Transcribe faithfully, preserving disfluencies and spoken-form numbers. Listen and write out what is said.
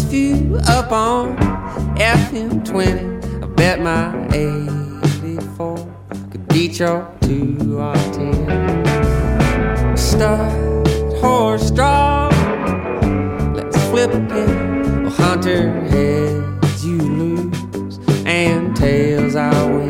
few up on F M twenty. I bet my eighty-four could beat your two R ten. Stud, horse, draw, let's flip a pin. Well, hunter, heads you lose, and tails I win.